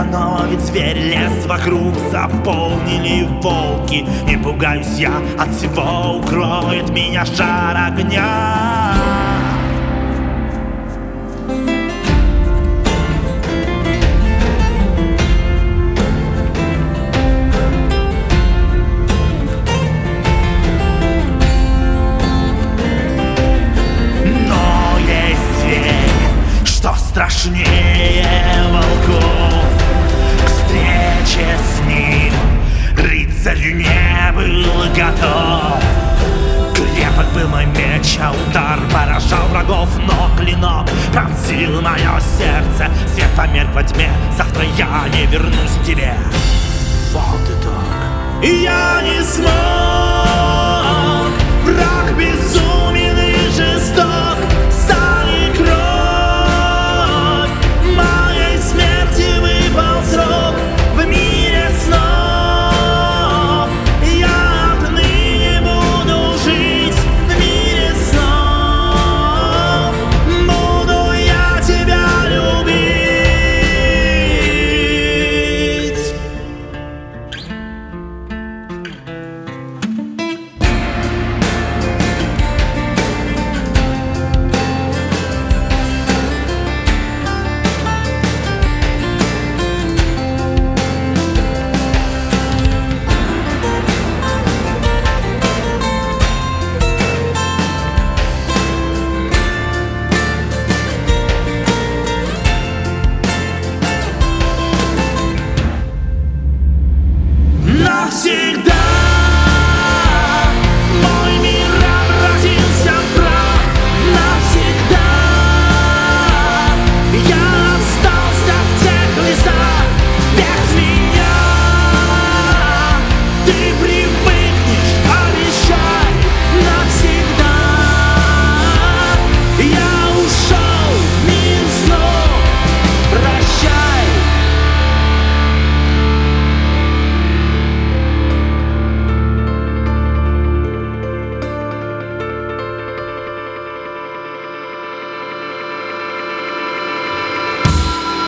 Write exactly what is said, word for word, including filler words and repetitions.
но ведь зверь лес вокруг заполнили волки. Не пугаюсь я, от всего укроет меня жар огня. Страшнее волков, к встрече с ним рыцарь не был готов. Крепок был мой меч, а удар поражал врагов, но клинок пронзил мое сердце. Свет померк во тьме, завтра я не вернусь к тебе. Вот и так. И я не смог, враг безумен.